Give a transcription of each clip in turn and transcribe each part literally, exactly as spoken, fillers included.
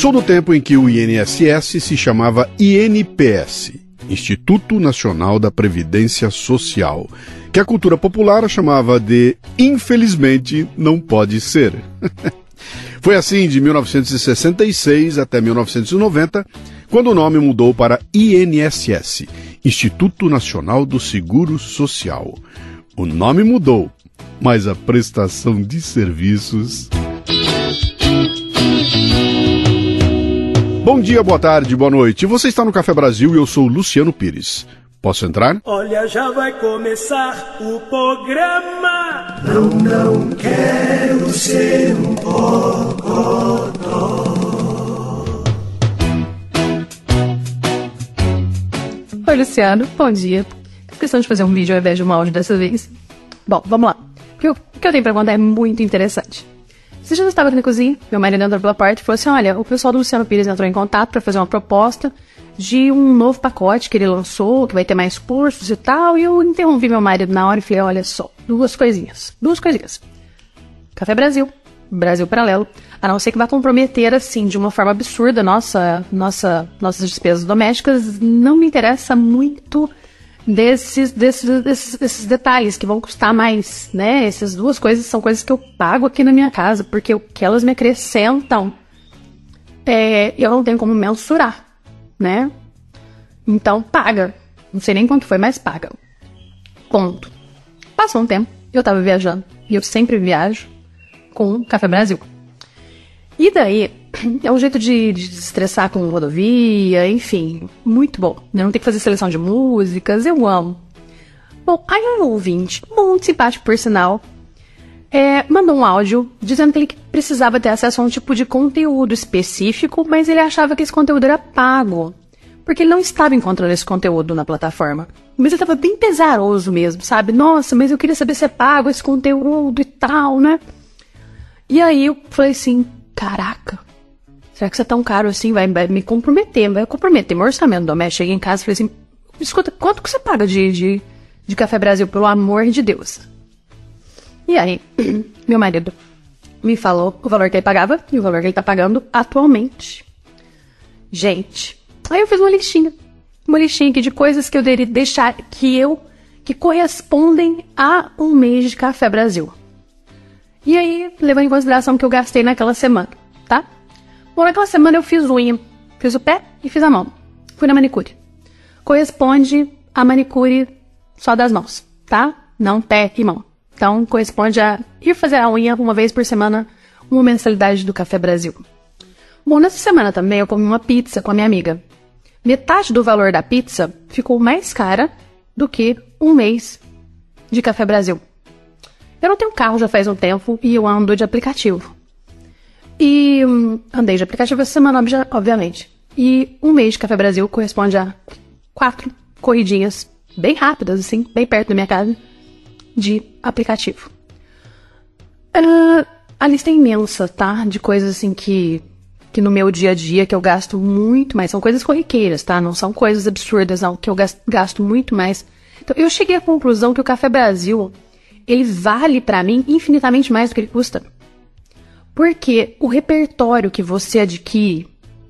Sou do tempo em que o I N S S se chamava I N P S, Instituto Nacional da Previdência Social, que a cultura popular chamava de Infelizmente Não Pode Ser. Foi assim de mil novecentos e sessenta e seis até mil novecentos e noventa, quando o nome mudou para I N S S, Instituto Nacional do Seguro Social. O nome mudou, mas a prestação de serviços... Bom dia, boa tarde, boa noite. Você está no Café Brasil e eu sou Luciano Pires. Posso entrar? Olha, já vai começar o programa. Não, não quero ser um bocodó. Oi, Luciano. Bom dia. Fiz questão de fazer um vídeo ao invés de um áudio dessa vez. Bom, vamos lá. O que eu, o que eu tenho pra contar é muito interessante. Você já estava aqui na cozinha, meu marido entrou pela porta e falou assim, olha, o pessoal do Luciano Pires entrou em contato para fazer uma proposta de um novo pacote que ele lançou, que vai ter mais cursos e tal, e eu interrompi meu marido na hora e falei, olha só, duas coisinhas, duas coisinhas. Café Brasil, Brasil Paralelo, a não ser que vá comprometer, assim, de uma forma absurda nossa, nossa, nossas despesas domésticas, não me interessa muito desses, desses, desses, desses detalhes que vão custar mais, né? Essas duas coisas são coisas que eu pago aqui na minha casa, porque o que elas me acrescentam, é, eu não tenho como mensurar, né? Então, paga. Não sei nem quanto foi, mas paga. Ponto. Passou um tempo, eu tava viajando, e eu sempre viajo com o Café Brasil. E daí, é um jeito de, de desestressar com rodovia, enfim, muito bom. Eu não tenho que fazer seleção de músicas, eu amo. Bom, aí um ouvinte, muito simpático por sinal, é, mandou um áudio dizendo que ele precisava ter acesso a um tipo de conteúdo específico, mas ele achava que esse conteúdo era pago, porque ele não estava encontrando esse conteúdo na plataforma. Mas ele estava bem pesaroso mesmo, sabe? Nossa, mas eu queria saber se é pago esse conteúdo e tal, né? E aí eu falei assim, caraca, será que isso é tão caro assim? Vai, vai me comprometer, vai comprometer meu orçamento doméstico. Cheguei em casa e falei assim, escuta, quanto que você paga de, de, de Café Brasil, pelo amor de Deus? E aí, meu marido me falou o valor que ele pagava e o valor que ele tá pagando atualmente. Gente, aí eu fiz uma listinha, uma listinha aqui de coisas que eu deveria deixar, que eu, que correspondem a um mês de Café Brasil. E aí, levando em consideração que eu gastei naquela semana, tá? Bom, naquela semana eu fiz unha, fiz o pé e fiz a mão. Fui na manicure. Corresponde a manicure só das mãos, tá? Não pé e mão. Então, corresponde a ir fazer a unha uma vez por semana, uma mensalidade do Café Brasil. Bom, nessa semana também eu comi uma pizza com a minha amiga. Metade do valor da pizza ficou mais cara do que um mês de Café Brasil. Eu não tenho carro já faz um tempo e eu ando de aplicativo. E hum, andei de aplicativo essa semana, obviamente. E um mês de Café Brasil corresponde a quatro corridinhas bem rápidas, assim, bem perto da minha casa, de aplicativo. Uh, a lista é imensa, tá? De coisas assim que, que no meu dia a dia que eu gasto muito mais. São coisas corriqueiras, tá? Não são coisas absurdas, não, que eu gasto, gasto muito mais. Então, eu cheguei à conclusão que o Café Brasil, ele vale pra mim infinitamente mais do que ele custa. Porque o repertório que você adquire,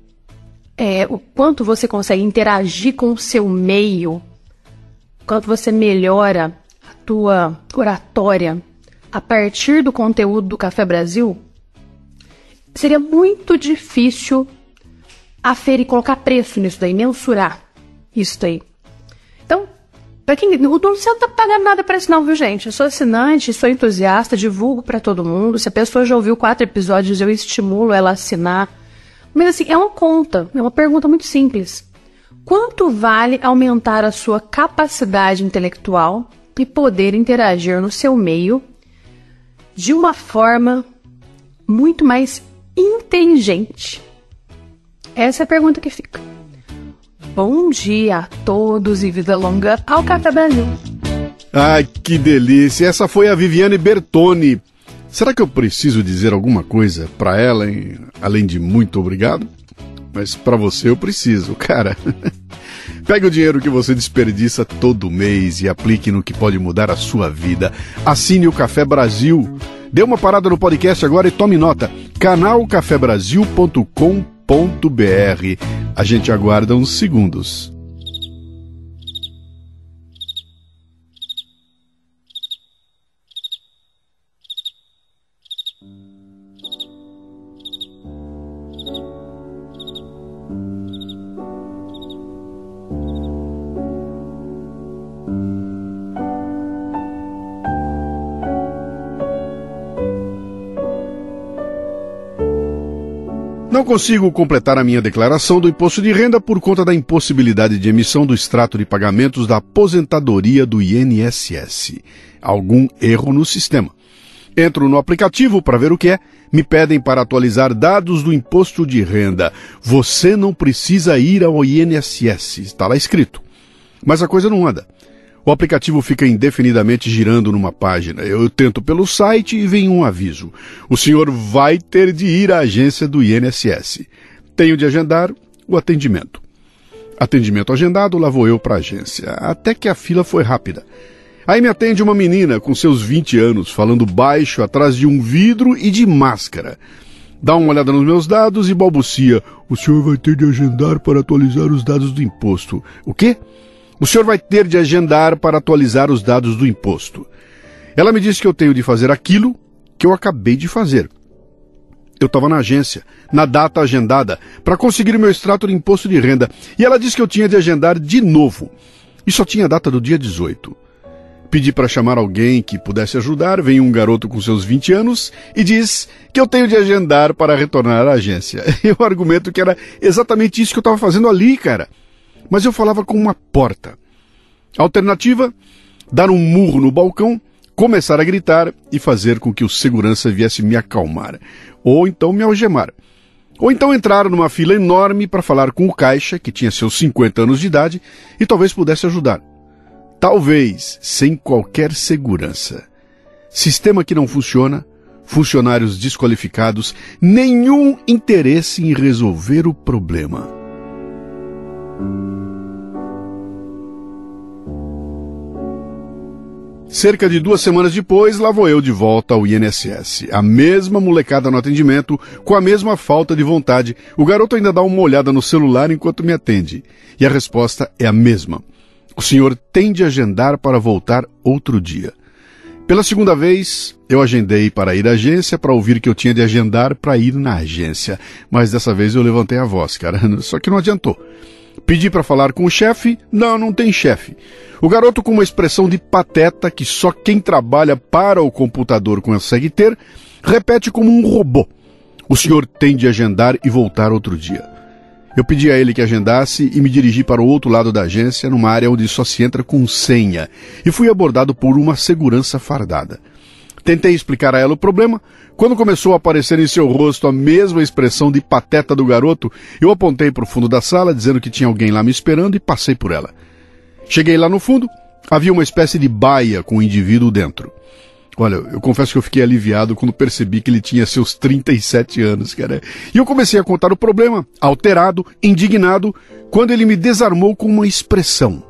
é, o quanto você consegue interagir com o seu meio, o quanto você melhora a tua oratória a partir do conteúdo do Café Brasil, seria muito difícil aferir, colocar preço nisso daí, mensurar isso daí. Então, pra quem, o Luciano não tá pagando nada pra isso não, viu, gente? Eu sou assinante, sou entusiasta, divulgo pra todo mundo. Se a pessoa já ouviu quatro episódios, eu estimulo ela a assinar. Mas assim, é uma conta, é uma pergunta muito simples. Quanto vale aumentar a sua capacidade intelectual e poder interagir no seu meio de uma forma muito mais inteligente? Essa é a pergunta que fica. Bom dia a todos e vida longa ao Café Brasil. Ai, que delícia! Essa foi a Viviane Bertoni. Será que eu preciso dizer alguma coisa pra ela, hein? Além de muito obrigado? Mas pra você eu preciso, cara. Pegue o dinheiro que você desperdiça todo mês e aplique no que pode mudar a sua vida. Assine o Café Brasil. Dê uma parada no podcast agora e tome nota. canal café brasil ponto com ponto b r. A gente aguarda uns segundos. Não consigo completar a minha declaração do imposto de renda por conta da impossibilidade de emissão do extrato de pagamentos da aposentadoria do I N S S. Algum erro no sistema. Entro no aplicativo para ver o que é. Me pedem para atualizar dados do imposto de renda. Você não precisa ir ao I N S S. Está lá escrito. Mas a coisa não anda. O aplicativo fica indefinidamente girando numa página. Eu tento pelo site e vem um aviso. O senhor vai ter de ir à agência do I N S S. Tenho de agendar o atendimento. Atendimento agendado, lá vou eu para a agência. Até que a fila foi rápida. Aí me atende uma menina com seus vinte anos, falando baixo atrás de um vidro e de máscara. Dá uma olhada nos meus dados e balbucia. O senhor vai ter de agendar para atualizar os dados do imposto. O quê? O senhor vai ter de agendar para atualizar os dados do imposto. Ela me disse que eu tenho de fazer aquilo que eu acabei de fazer. Eu estava na agência, na data agendada, para conseguir meu extrato de imposto de renda. E ela disse que eu tinha de agendar de novo. E só tinha a data do dia dezoito. Pedi para chamar alguém que pudesse ajudar. Vem um garoto com seus vinte anos e diz que eu tenho de agendar para retornar à agência. Eu argumento que era exatamente isso que eu estava fazendo ali, cara. Mas eu falava com uma porta. Alternativa, dar um murro no balcão, começar a gritar e fazer com que o segurança viesse me acalmar. Ou então me algemar. Ou então entrar numa fila enorme para falar com o caixa, que tinha seus cinquenta anos de idade, e talvez pudesse ajudar. Talvez, sem qualquer segurança. Sistema que não funciona, funcionários desqualificados, nenhum interesse em resolver o problema. Cerca de duas semanas depois, lá vou eu de volta ao I N S S. A mesma molecada no atendimento, com a mesma falta de vontade. O garoto ainda dá uma olhada no celular enquanto me atende. E a resposta é a mesma. O senhor tem de agendar para voltar outro dia. Pela segunda vez, eu agendei para ir à agência para ouvir que eu tinha de agendar para ir na agência. Mas dessa vez eu levantei a voz, cara. Só que não adiantou. Pedi para falar com o chefe, não, não tem chefe. O garoto com uma expressão de pateta que só quem trabalha para o computador consegue ter, repete como um robô. O senhor tem de agendar e voltar outro dia. Eu pedi a ele que agendasse e me dirigi para o outro lado da agência, numa área onde só se entra com senha, e fui abordado por uma segurança fardada. Tentei explicar a ela o problema. Quando começou a aparecer em seu rosto a mesma expressão de pateta do garoto, eu apontei para o fundo da sala, dizendo que tinha alguém lá me esperando, e passei por ela. Cheguei lá no fundo, havia uma espécie de baia com o indivíduo dentro. Olha, eu confesso que eu fiquei aliviado quando percebi que ele tinha seus trinta e sete anos, cara. E eu comecei a contar o problema, alterado, indignado, quando ele me desarmou com uma expressão.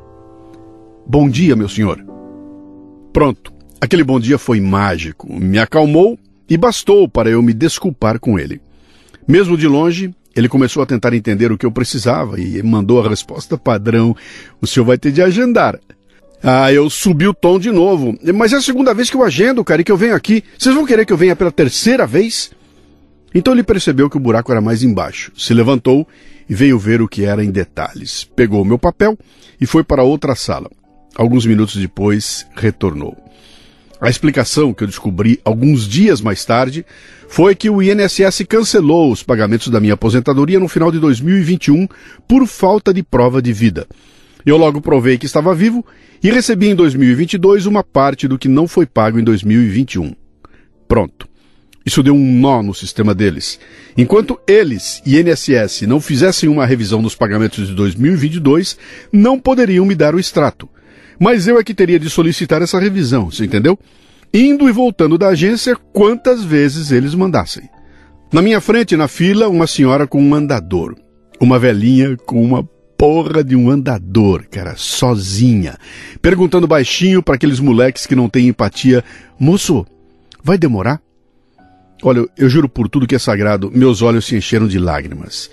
Bom dia, meu senhor. Pronto. Aquele bom dia foi mágico, me acalmou e bastou para eu me desculpar com ele. Mesmo de longe, ele começou a tentar entender o que eu precisava e mandou a resposta padrão. O senhor vai ter de agendar. Ah, eu subi o tom de novo. Mas é a segunda vez que eu agendo, cara, e que eu venho aqui. Vocês vão querer que eu venha pela terceira vez? Então ele percebeu que o buraco era mais embaixo. Se levantou e veio ver o que era em detalhes. Pegou o meu papel e foi para outra sala. Alguns minutos depois, retornou. A explicação que eu descobri alguns dias mais tarde foi que o I N S S cancelou os pagamentos da minha aposentadoria no final de dois mil e vinte e um por falta de prova de vida. Eu logo provei que estava vivo e recebi em dois mil e vinte e dois uma parte do que não foi pago em dois mil e vinte e um. Pronto. Isso deu um nó no sistema deles. Enquanto eles, I N S S, não fizessem uma revisão dos pagamentos de dois mil e vinte e dois, não poderiam me dar o extrato. Mas eu é que teria de solicitar essa revisão, você entendeu? Indo e voltando da agência quantas vezes eles mandassem. Na minha frente, na fila, uma senhora com um andador. Uma velhinha com uma porra de um andador, cara, sozinha. Perguntando baixinho para aqueles moleques que não têm empatia. Moço, vai demorar? Olha, eu juro por tudo que é sagrado, meus olhos se encheram de lágrimas.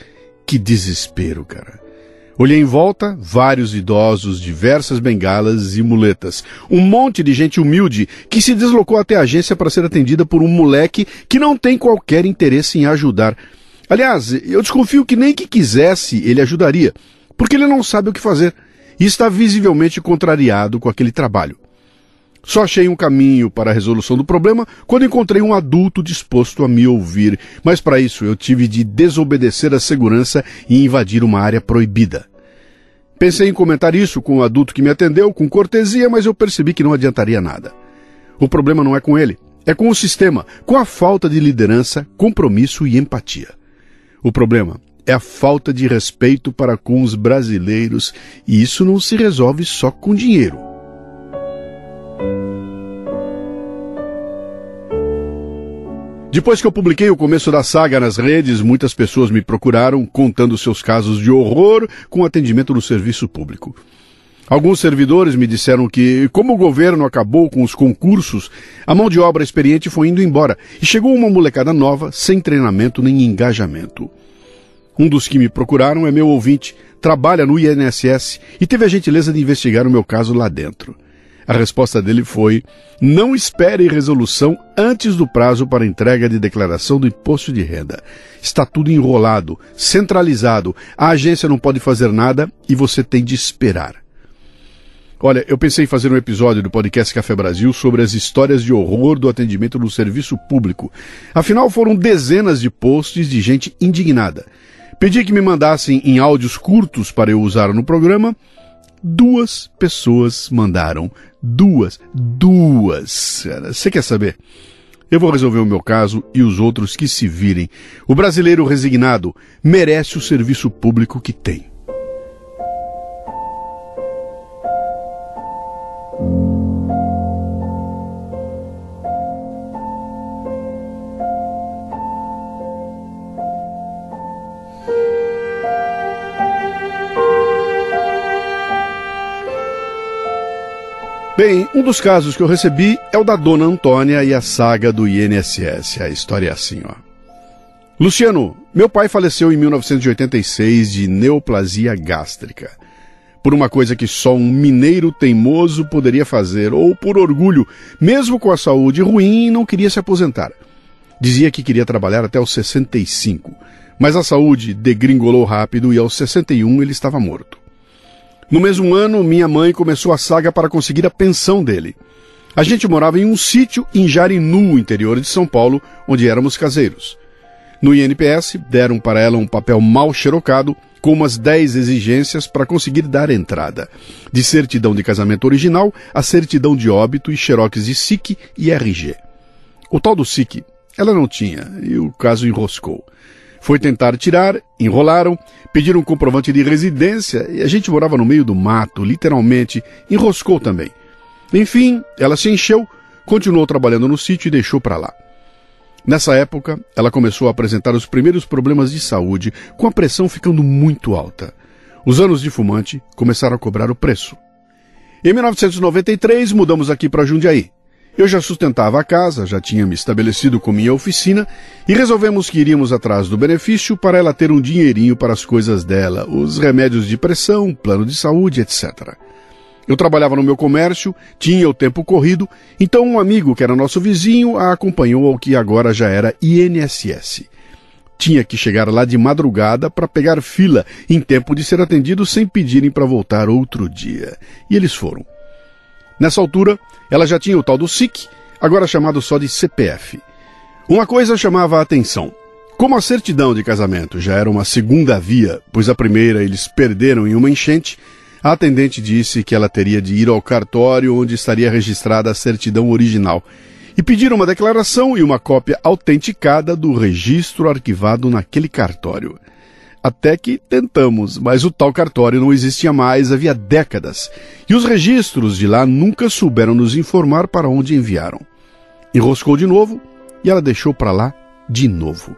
Que desespero, cara. Olhei em volta, vários idosos, diversas bengalas e muletas. Um monte de gente humilde que se deslocou até a agência para ser atendida por um moleque que não tem qualquer interesse em ajudar. Aliás, eu desconfio que nem que quisesse ele ajudaria, porque ele não sabe o que fazer e está visivelmente contrariado com aquele trabalho. Só achei um caminho para a resolução do problema quando encontrei um adulto disposto a me ouvir, mas para isso eu tive de desobedecer à segurança e invadir uma área proibida. Pensei em comentar isso com o adulto que me atendeu com cortesia, mas eu percebi que não adiantaria nada. O problema não é com ele, é com o sistema, com a falta de liderança, compromisso e empatia. O problema é a falta de respeito para com os brasileiros, e isso não se resolve só com dinheiro. Depois que eu publiquei o começo da saga nas redes, muitas pessoas me procuraram contando seus casos de horror com atendimento no serviço público. Alguns servidores me disseram que, como o governo acabou com os concursos, a mão de obra experiente foi indo embora e chegou uma molecada nova, sem treinamento nem engajamento. Um dos que me procuraram é meu ouvinte, trabalha no I N S S e teve a gentileza de investigar o meu caso lá dentro. A resposta dele foi: não espere resolução antes do prazo para entrega de declaração do imposto de renda. Está tudo enrolado, centralizado, a agência não pode fazer nada e você tem de esperar. Olha, eu pensei em fazer um episódio do podcast Café Brasil sobre as histórias de horror do atendimento no serviço público. Afinal, foram dezenas de posts de gente indignada. Pedi que me mandassem em áudios curtos para eu usar no programa. Duas pessoas mandaram. Duas. Duas. Você quer saber? Eu vou resolver o meu caso e os outros que se virem. O brasileiro resignado merece o serviço público que tem. Bem, um dos casos que eu recebi é o da Dona Antônia e a saga do I N S S. A história é assim, ó. Luciano, meu pai faleceu em mil novecentos e oitenta e seis de neoplasia gástrica. Por uma coisa que só um mineiro teimoso poderia fazer, ou por orgulho, mesmo com a saúde ruim, não queria se aposentar. Dizia que queria trabalhar até os sessenta e cinco, mas a saúde degringolou rápido e aos sessenta e um ele estava morto. No mesmo ano, minha mãe começou a saga para conseguir a pensão dele. A gente morava em um sítio em Jarinu, interior de São Paulo, onde éramos caseiros. No I N P S, deram para ela um papel mal xerocado, com umas dez exigências para conseguir dar entrada. De certidão de casamento original a certidão de óbito e xerox de S I C e R G. O tal do S I C, ela não tinha, e o caso enroscou. Foi tentar tirar, enrolaram, pediram um comprovante de residência e a gente morava no meio do mato, literalmente, enroscou também. Enfim, ela se encheu, continuou trabalhando no sítio e deixou para lá. Nessa época, ela começou a apresentar os primeiros problemas de saúde, com a pressão ficando muito alta. Os anos de fumante começaram a cobrar o preço. Em mil novecentos e noventa e três, mudamos aqui para Jundiaí. Eu já sustentava a casa, já tinha me estabelecido com minha oficina e resolvemos que iríamos atrás do benefício para ela ter um dinheirinho para as coisas dela, os remédios de pressão, plano de saúde, etcétera. Eu trabalhava no meu comércio, tinha o tempo corrido, então um amigo que era nosso vizinho a acompanhou ao que agora já era I N S S. Tinha que chegar lá de madrugada para pegar fila em tempo de ser atendido sem pedirem para voltar outro dia. E eles foram. Nessa altura, ela já tinha o tal do S I C, agora chamado só de C P F. Uma coisa chamava a atenção. Como a certidão de casamento já era uma segunda via, pois a primeira eles perderam em uma enchente, a atendente disse que ela teria de ir ao cartório onde estaria registrada a certidão original e pedir uma declaração e uma cópia autenticada do registro arquivado naquele cartório. Até que tentamos, mas o tal cartório não existia mais havia décadas, e os registros de lá nunca souberam nos informar para onde enviaram. Enroscou de novo, e ela deixou para lá de novo.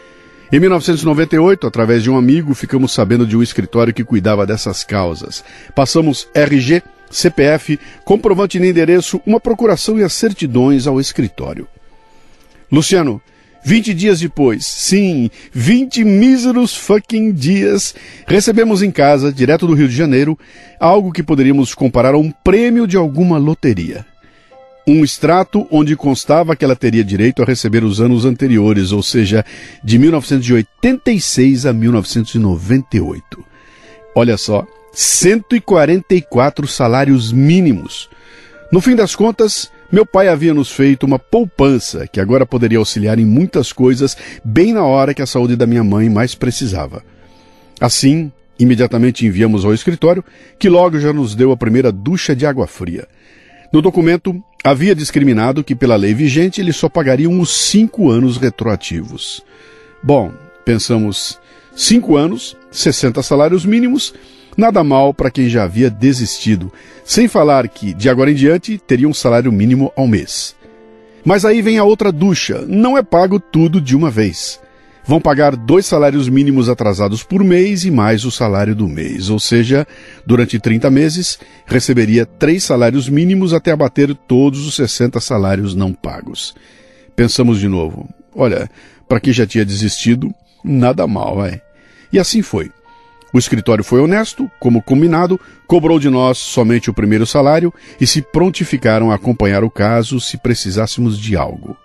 Em mil novecentos e noventa e oito, através de um amigo, ficamos sabendo de um escritório que cuidava dessas causas. Passamos R G, C P F, comprovante de endereço, uma procuração e as certidões ao escritório. Luciano, Vinte dias depois, sim, vinte míseros fucking dias, recebemos em casa, direto do Rio de Janeiro, algo que poderíamos comparar a um prêmio de alguma loteria. Um extrato onde constava que ela teria direito a receber os anos anteriores, ou seja, de mil novecentos e oitenta e seis a mil novecentos e noventa e oito. Olha só, cento e quarenta e quatro salários mínimos. No fim das contas, meu pai havia nos feito uma poupança que agora poderia auxiliar em muitas coisas bem na hora que a saúde da minha mãe mais precisava. Assim, imediatamente enviamos ao escritório, que logo já nos deu a primeira ducha de água fria. No documento, havia discriminado que pela lei vigente eles só pagariam os cinco anos retroativos. Bom, pensamos, cinco anos, sessenta salários mínimos, nada mal para quem já havia desistido, sem falar que, de agora em diante, teria um salário mínimo ao mês. Mas aí vem a outra ducha, não é pago tudo de uma vez. Vão pagar dois salários mínimos atrasados por mês e mais o salário do mês, ou seja, durante trinta meses, receberia três salários mínimos até abater todos os sessenta salários não pagos. Pensamos de novo, olha, para quem já tinha desistido, nada mal, é. E assim foi. O escritório foi honesto, como combinado, cobrou de nós somente o primeiro salário e se prontificaram a acompanhar o caso se precisássemos de algo.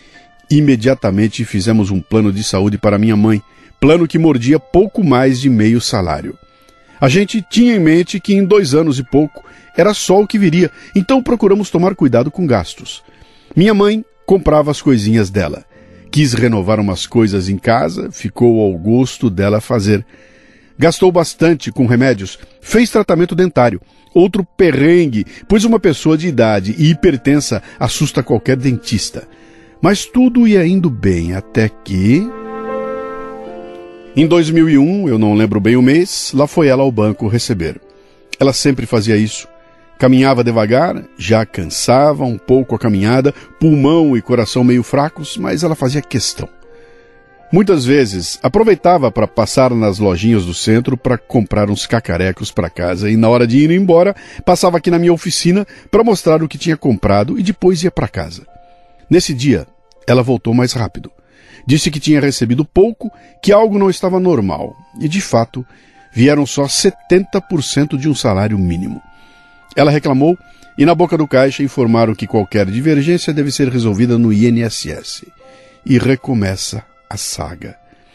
Imediatamente fizemos um plano de saúde para minha mãe, plano que mordia pouco mais de meio salário. A gente tinha em mente que em dois anos e pouco era só o que viria, então procuramos tomar cuidado com gastos. Minha mãe comprava as coisinhas dela. Quis renovar umas coisas em casa, ficou ao gosto dela fazer. Gastou bastante com remédios, fez tratamento dentário. Outro perrengue, pois uma pessoa de idade e hipertensa assusta qualquer dentista. Mas tudo ia indo bem, até que... Em dois mil e um, eu não lembro bem o mês, lá foi ela ao banco receber. Ela sempre fazia isso. Caminhava devagar, já cansava um pouco a caminhada, pulmão e coração meio fracos, mas ela fazia questão. Muitas vezes aproveitava para passar nas lojinhas do centro para comprar uns cacarecos para casa e na hora de ir embora, passava aqui na minha oficina para mostrar o que tinha comprado e depois ia para casa. Nesse dia, ela voltou mais rápido. Disse que tinha recebido pouco, que algo não estava normal. E, de fato, vieram só setenta por cento de um salário mínimo. Ela reclamou e, na boca do caixa, informaram que qualquer divergência deve ser resolvida no I N S S. E recomeça a saga.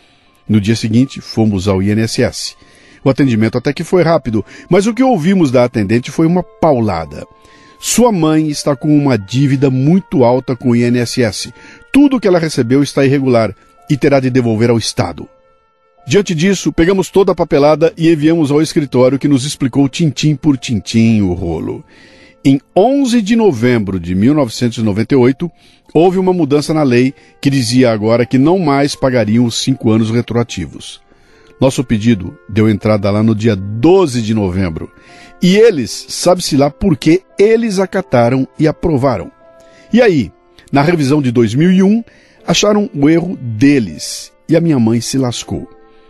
No dia seguinte, fomos ao I N S S. O atendimento até que foi rápido, mas o que ouvimos da atendente foi uma paulada. Sua mãe está com uma dívida muito alta com o I N S S. Tudo que ela recebeu está irregular e terá de devolver ao Estado. Diante disso, pegamos toda a papelada e enviamos ao escritório que nos explicou tintim por tintim o rolo. Em onze de novembro de mil novecentos e noventa e oito, houve uma mudança na lei que dizia agora que não mais pagariam os cinco anos retroativos. Nosso pedido deu entrada lá no dia doze de novembro. E eles, sabe-se lá por que, eles acataram e aprovaram. E aí, na revisão de dois mil e um, acharam o erro deles. E a minha mãe se lascou.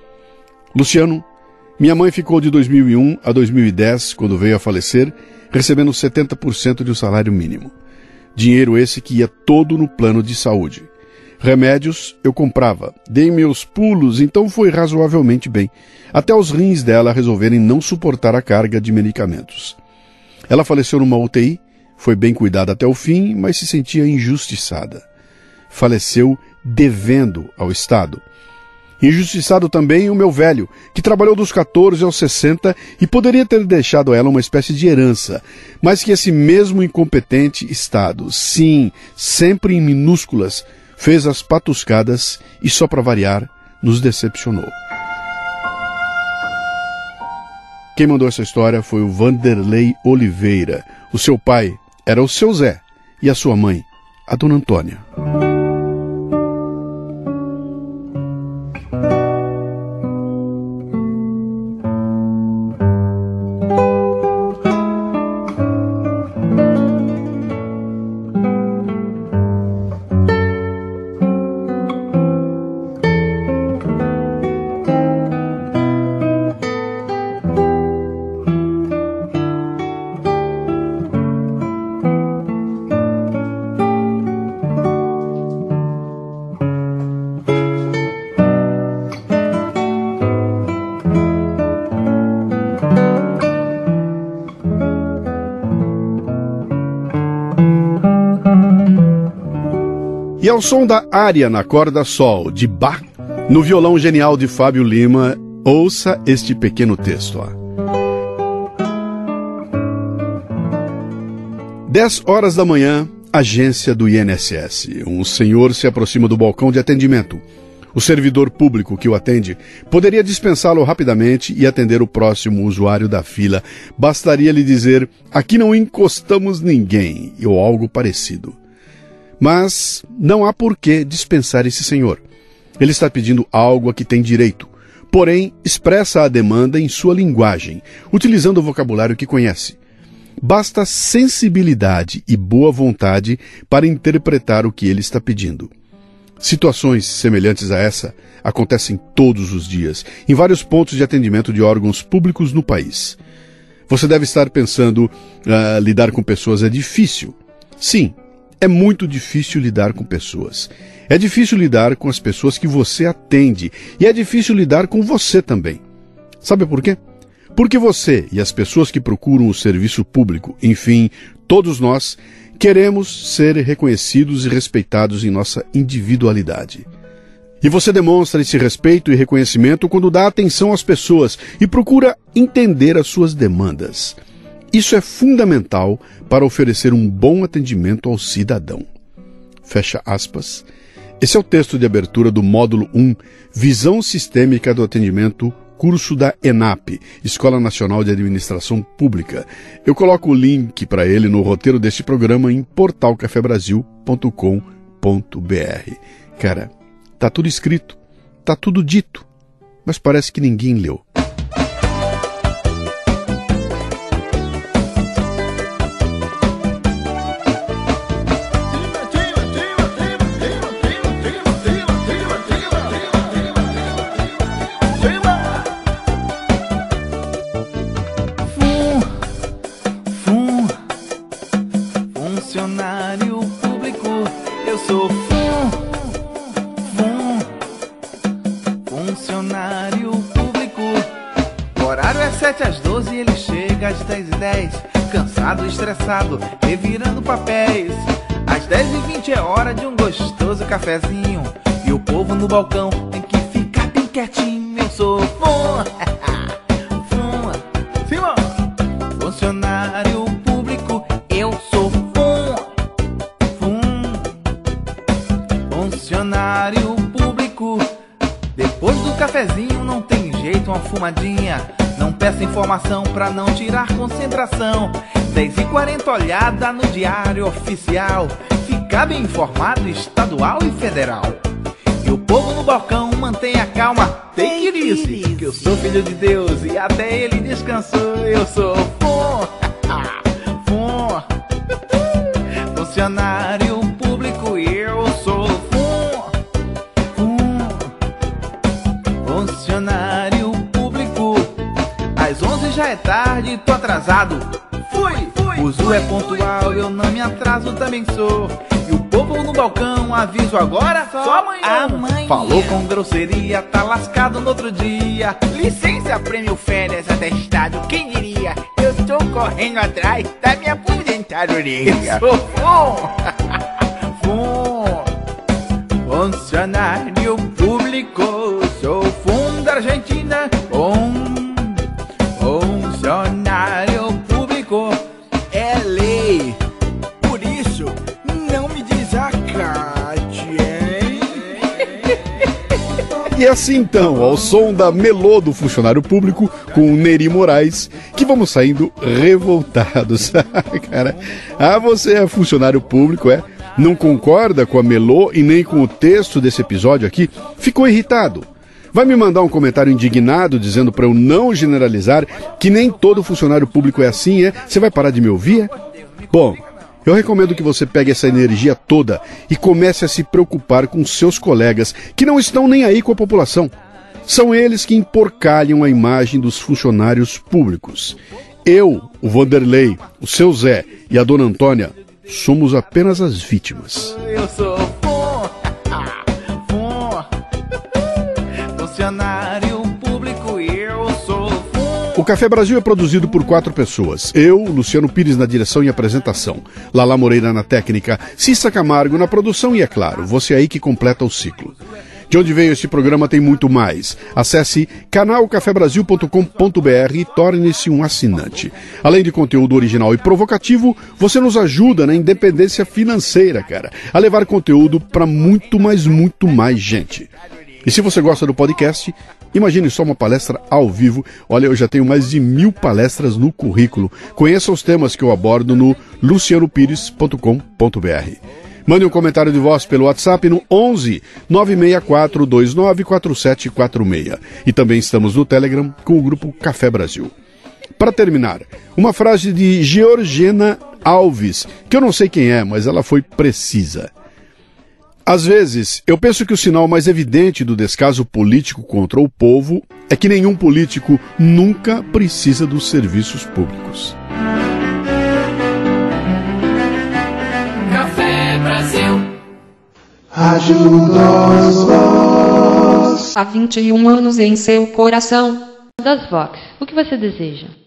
Luciano, minha mãe ficou de dois mil e um a dois mil e dez, quando veio a falecer, recebendo setenta por cento de um salário mínimo. Dinheiro esse que ia todo no plano de saúde. Remédios eu comprava, dei meus pulos, então foi razoavelmente bem, até os rins dela resolverem não suportar a carga de medicamentos. Ela faleceu numa U T I, foi bem cuidada até o fim, mas se sentia injustiçada. Faleceu devendo ao Estado. Injustiçado também o meu velho, que trabalhou dos quatorze aos sessenta e poderia ter deixado a ela uma espécie de herança, mas que esse mesmo incompetente Estado, sim, sempre em minúsculas, fez as patuscadas e, só para variar, nos decepcionou. Quem mandou essa história foi o Vanderlei Oliveira. O seu pai era o seu Zé e a sua mãe, a Dona Antônia. E ao som da área na corda sol de Bach, no violão genial de Fábio Lima, ouça este pequeno texto. Ó. dez horas da manhã, agência do I N S S. Um senhor se aproxima do balcão de atendimento. O servidor público que o atende poderia dispensá-lo rapidamente e atender o próximo usuário da fila. Bastaria lhe dizer, aqui não encostamos ninguém, ou algo parecido. Mas não há por que dispensar esse senhor. Ele está pedindo algo a que tem direito, porém expressa a demanda em sua linguagem, utilizando o vocabulário que conhece. Basta sensibilidade e boa vontade para interpretar o que ele está pedindo. Situações semelhantes a essa acontecem todos os dias, em vários pontos de atendimento de órgãos públicos no país. Você deve estar pensando, ah, lidar com pessoas é difícil. Sim, é muito difícil lidar com pessoas. É difícil lidar com as pessoas que você atende, e é difícil lidar com você também. Sabe por quê? Porque você e as pessoas que procuram o serviço público, enfim, todos nós, queremos ser reconhecidos e respeitados em nossa individualidade. E você demonstra esse respeito e reconhecimento quando dá atenção às pessoas e procura entender as suas demandas. Isso é fundamental para oferecer um bom atendimento ao cidadão. Fecha aspas. Esse é o texto de abertura do módulo um, Visão Sistêmica do Atendimento, curso da ENAP, Escola Nacional de Administração Pública. Eu coloco o link para ele no roteiro deste programa em portal café brasil ponto com ponto b r. Cara, tá tudo escrito, tá tudo dito, mas parece que ninguém leu. Funcionário público, eu sou fum, fum. Funcionário público. O horário é sete às doze e ele chega às dez e dez. Cansado, estressado, revirando papéis. Às dez e vinte é hora de um gostoso cafezinho. E o povo no balcão tem que ficar bem quietinho. Eu sou fum, fum. Simão. Funcionário público, eu sou funcionário público. Depois do cafezinho não tem jeito, uma fumadinha. Não peça informação pra não tirar concentração. dez e quarenta olhada no diário oficial. Ficar bem informado estadual e federal. E o povo no balcão mantém a calma. Take it easy, que eu sou filho de Deus e até ele descansou. Eu sou fum, fum. Funcionário público, eu sou funcionário público. Às onze já é tarde, tô atrasado. Fui, fui. O uso é pontual, eu não me atraso, também sou. E o povo no balcão, aviso agora, só, só amanhã. amanhã. Falou com grosseria, tá lascado no outro dia. Licença, prêmio, férias, atestado, quem diria? Eu tô correndo atrás da minha aposentadoria. Eu sou fum, fum. Funcionário público, sou fum da Argentina. Um funcionário público é lei, por isso não me desacate, hein? E assim então, ao som da melô do funcionário público com o Neri Moraes, que vamos saindo revoltados. Cara, ah, você é funcionário público, é? Não concorda com a melô e nem com o texto desse episódio aqui? Ficou irritado? Vai me mandar um comentário indignado dizendo para eu não generalizar que nem todo funcionário público é assim, é? Você vai parar de me ouvir, é? Bom, eu recomendo que você pegue essa energia toda e comece a se preocupar com seus colegas que não estão nem aí com a população. São eles que emporcalham a imagem dos funcionários públicos. Eu, o Vanderlei, o seu Zé e a dona Antônia somos apenas as vítimas. Eu sou fum, fum. Funcionário público, eu sou fum. O Café Brasil é produzido por quatro pessoas. Eu, Luciano Pires na direção e apresentação, Lala Moreira na técnica, Cissa Camargo na produção e, é claro, você aí que completa o ciclo. De onde veio esse programa tem muito mais. Acesse canal café brasil ponto com ponto b r e torne-se um assinante. Além de conteúdo original e provocativo, você nos ajuda na independência financeira, cara, a levar conteúdo para muito, mas muito mais gente. E se você gosta do podcast, imagine só uma palestra ao vivo. Olha, eu já tenho mais de mil palestras no currículo. Conheça os temas que eu abordo no luciano pires ponto com ponto b r. Mande um comentário de voz pelo WhatsApp no onze, nove seis quatro dois nove quatro sete quatro seis. E também estamos no Telegram com o grupo Café Brasil. Para terminar, uma frase de Georgina Alves, que eu não sei quem é, mas ela foi precisa. Às vezes, eu penso que o sinal mais evidente do descaso político contra o povo é que nenhum político nunca precisa dos serviços públicos. Café Brasil. Rádio das Vox. Há vinte e um anos em seu coração. Das Vox, o que você deseja?